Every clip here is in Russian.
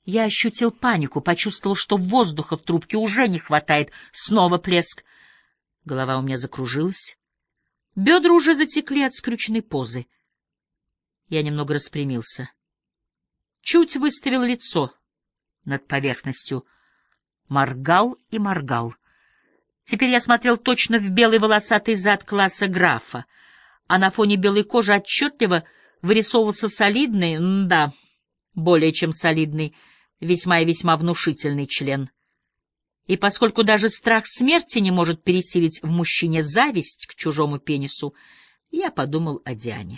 Я ощутил панику, почувствовал, что воздуха в трубке уже не хватает. Снова плеск. Голова у меня закружилась. Бедра уже затекли от скрюченной позы. Я немного распрямился. Чуть выставил лицо над поверхностью. Моргал и моргал. Теперь я смотрел точно в белый волосатый зад класса графа, а на фоне белой кожи отчетливо вырисовывался солидный, более чем солидный, весьма и весьма внушительный член. И поскольку даже страх смерти не может пересилить в мужчине зависть к чужому пенису, я подумал о Диане.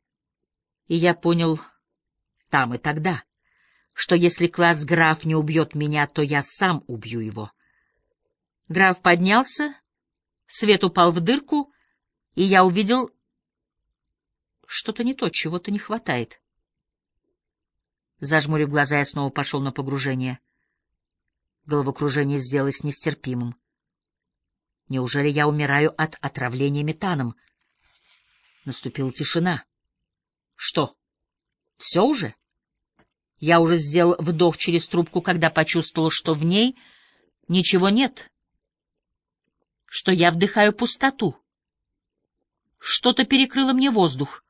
И я понял там и тогда, что если класс граф не убьет меня, то я сам убью его. Граф поднялся, свет упал в дырку, и я увидел что-то не то, чего-то не хватает. Зажмурив глаза, я снова пошел на погружение. Головокружение сделалось нестерпимым. Неужели я умираю от отравления метаном? Наступила тишина. Что? Все уже? Я уже сделал вдох через трубку, когда почувствовал, что в ней ничего нет, что я вдыхаю пустоту. Что-то перекрыло мне воздух.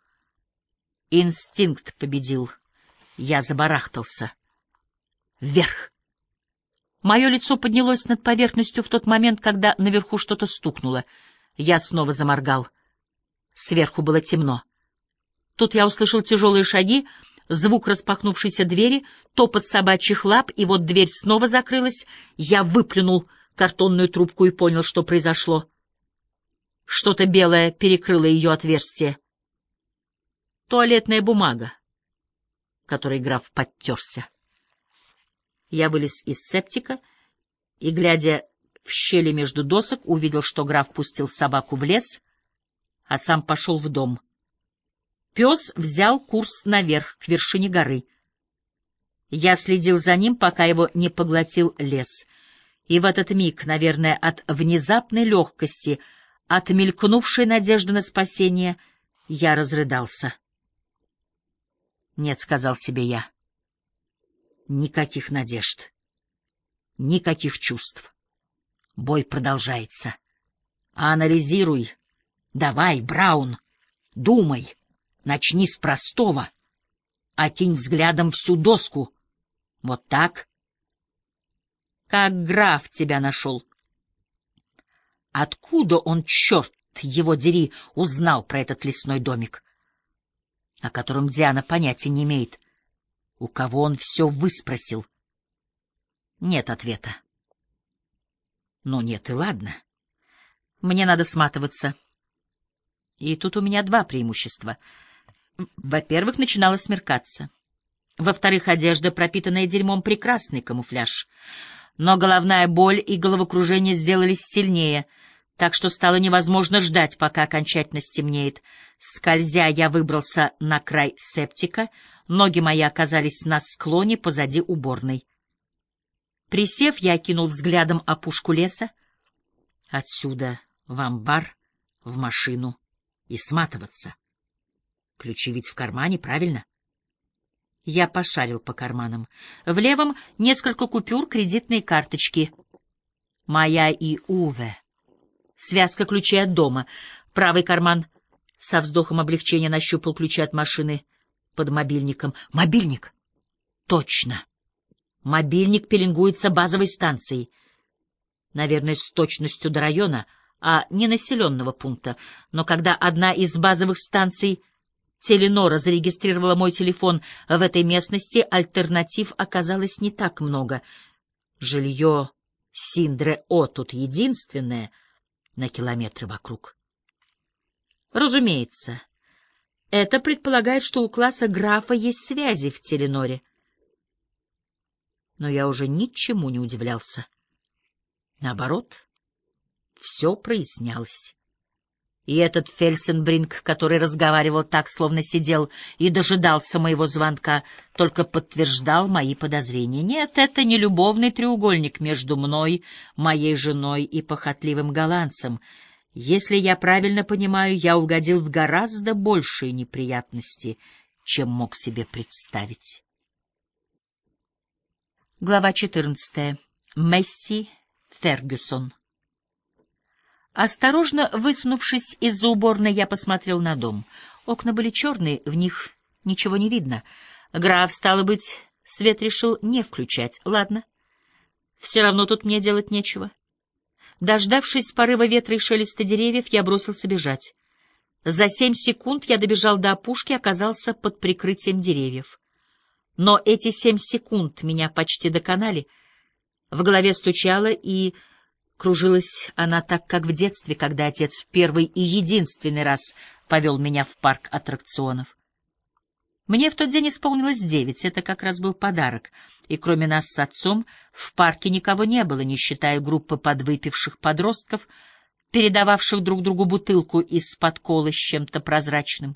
Инстинкт победил. Я забарахтался. Вверх. Мое лицо поднялось над поверхностью в тот момент, когда наверху что-то стукнуло. Я снова заморгал. Сверху было темно. Тут я услышал тяжелые шаги, звук распахнувшейся двери, топот собачьих лап, и вот дверь снова закрылась. Я выплюнул картонную трубку и понял, что произошло. Что-то белое перекрыло ее отверстие. Туалетная бумага, которой граф подтерся. Я вылез из септика и, глядя в щели между досок, увидел, что граф пустил собаку в лес, а сам пошел в дом. Пес взял курс наверх, к вершине горы. Я следил за ним, пока его не поглотил лес. И в этот миг, наверное, от внезапной легкости, от мелькнувшей надежды на спасение, я разрыдался. «Нет», — сказал себе я, — «никаких надежд, никаких чувств. Бой продолжается. Анализируй. Давай, Браун, думай. Начни с простого. Окинь взглядом всю доску. Вот так. Как граф тебя нашел? Откуда он, черт его дери, узнал про этот лесной домик, о котором Диана понятия не имеет? У кого он все выспросил? Нет ответа. Ну нет, и ладно. Мне надо сматываться. И тут у меня два преимущества. Во-первых, начинало смеркаться. Во-вторых, одежда, пропитанная дерьмом, — прекрасный камуфляж. Но головная боль и головокружение сделались сильнее, так что стало невозможно ждать, пока окончательно стемнеет. Скользя, я выбрался на край септика, ноги мои оказались на склоне позади уборной. Присев, я окинул взглядом опушку леса. Отсюда в амбар, в машину и сматываться. Ключи ведь в кармане, правильно? Я пошарил по карманам. В левом несколько купюр, кредитные карточки. Моя и Уве. Связка ключей от дома. Правый карман. Со вздохом облегчения нащупал ключи от машины под мобильником. Мобильник! Точно! Мобильник пеленгуется базовой станцией. Наверное, с точностью до района, а не населенного пункта. Но когда одна из базовых станций Теленора зарегистрировала мой телефон в этой местности, альтернатив оказалось не так много. Жилье Синдре-О тут единственное на километры вокруг. Разумеется, это предполагает, что у класса графа есть связи в Теленоре. Но я уже ничему не удивлялся. Наоборот, все прояснялось. И этот Фельсенбринг, который разговаривал так, словно сидел и дожидался моего звонка, только подтверждал мои подозрения. Нет, это не любовный треугольник между мной, моей женой и похотливым голландцем. Если я правильно понимаю, я угодил в гораздо большие неприятности, чем мог себе представить. Глава 14. Месси Фергюсон. Осторожно высунувшись из-за уборной, я посмотрел на дом. Окна были черные, в них ничего не видно. Граф, стало быть, свет решил не включать. Ладно, все равно тут мне делать нечего. Дождавшись порыва ветра и шелеста деревьев, я бросился бежать. За 7 секунд я добежал до опушки и оказался под прикрытием деревьев. Но эти 7 секунд меня почти доконали. В голове стучало, и кружилась она так, как в детстве, когда отец в первый и единственный раз повел меня в парк аттракционов. Мне в тот день исполнилось 9, это как раз был подарок, и кроме нас с отцом в парке никого не было, не считая группы подвыпивших подростков, передававших друг другу бутылку из-под колы с чем-то прозрачным.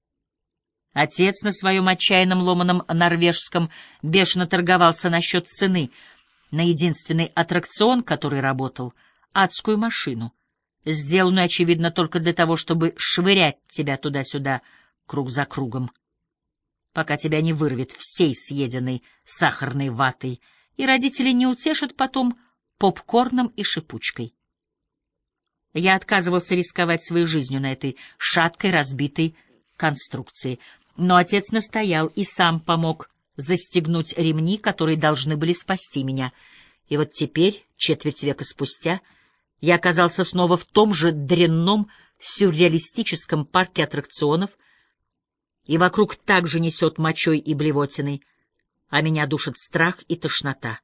Отец на своем отчаянном ломаном норвежском бешено торговался насчет цены на единственный аттракцион, который работал, адскую машину, сделанную, очевидно, только для того, чтобы швырять тебя туда-сюда круг за кругом, пока тебя не вырвет всей съеденной сахарной ватой, и родители не утешат потом попкорном и шипучкой. Я отказывался рисковать своей жизнью на этой шаткой, разбитой конструкции, но отец настоял и сам помог застегнуть ремни, которые должны были спасти меня. И вот теперь, четверть века спустя, я оказался снова в том же дрянном сюрреалистическом парке аттракционов, и вокруг также несет мочой и блевотиной, а меня душит страх и тошнота.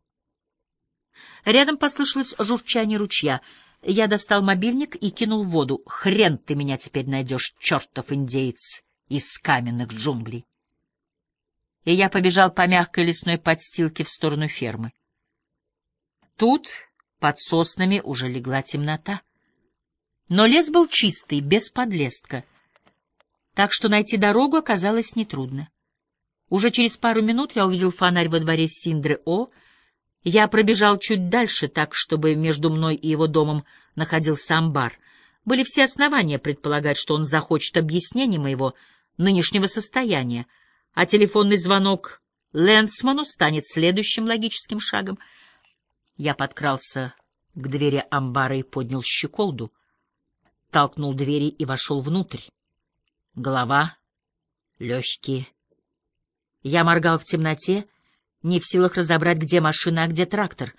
Рядом послышалось журчание ручья. Я достал мобильник и кинул в воду. Хрен ты меня теперь найдешь, чертов индеец из каменных джунглей. И я побежал по мягкой лесной подстилке в сторону фермы. Тут под соснами уже легла темнота. Но лес был чистый, без подлеска, так что найти дорогу оказалось нетрудно. Уже через пару минут я увидел фонарь во дворе Синдре-О. Я пробежал чуть дальше, так, чтобы между мной и его домом находился амбар. Были все основания предполагать, что он захочет объяснения моего нынешнего состояния, а телефонный звонок Ленсману станет следующим логическим шагом. Я подкрался к двери амбара и поднял щеколду, толкнул двери и вошел внутрь. Голова, легкие. Я моргал в темноте, не в силах разобрать, где машина, а где трактор.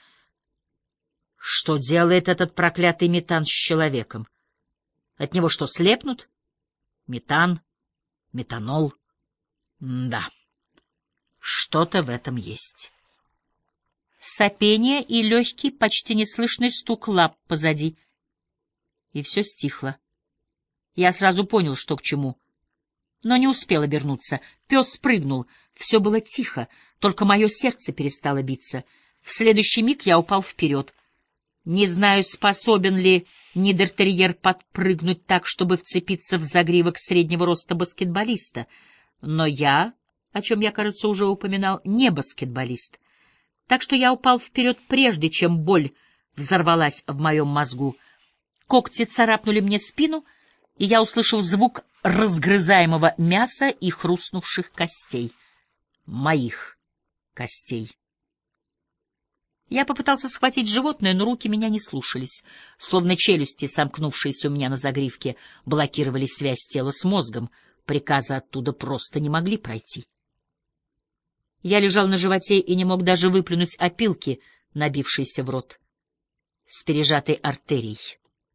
Что делает этот проклятый метан с человеком? От него что, слепнут? Метан, метанол. Да, что-то в этом есть. Сопение и легкий, почти неслышный стук лап позади. И все стихло. Я сразу понял, что к чему, но не успел обернуться. Пес спрыгнул. Все было тихо, только мое сердце перестало биться. В следующий миг я упал вперед. Не знаю, способен ли нидертерьер подпрыгнуть так, чтобы вцепиться в загривок среднего роста баскетболиста, но я, о чем я, кажется, уже упоминал, не баскетболист, так что я упал вперед, прежде чем боль взорвалась в моем мозгу. Когти царапнули мне спину, и я услышал звук разгрызаемого мяса и хрустнувших костей. Моих костей. Я попытался схватить животное, но руки меня не слушались, словно челюсти, сомкнувшиеся у меня на загривке, блокировали связь тела с мозгом, приказы оттуда просто не могли пройти. Я лежал на животе и не мог даже выплюнуть опилки, набившиеся в рот, с пережатой артерией.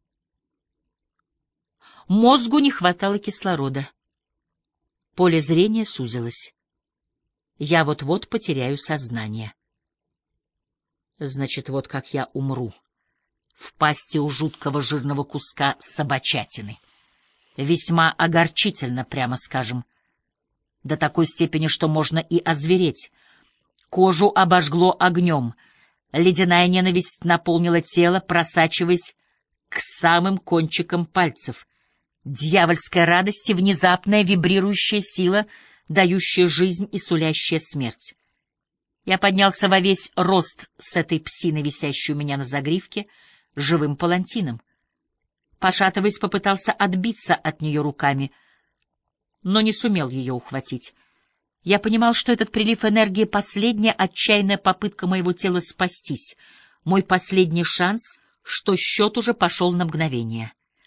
Мозгу не хватало кислорода. Поле зрения сузилось. Я вот-вот потеряю сознание. Значит, вот как я умру. В пасти у жуткого жирного куска собачатины. Весьма огорчительно, прямо скажем. До такой степени, что можно и озвереть. Кожу обожгло огнем. Ледяная ненависть наполнила тело, просачиваясь к самым кончикам пальцев. Дьявольская радость и внезапная вибрирующая сила, дающая жизнь и сулящая смерть. Я поднялся во весь рост с этой псиной, висящей у меня на загривке, живым палантином. Пошатываясь, попытался отбиться от нее руками, но не сумел ее ухватить. Я понимал, что этот прилив энергии — последняя отчаянная попытка моего тела спастись, мой последний шанс, что счет уже пошел на мгновение.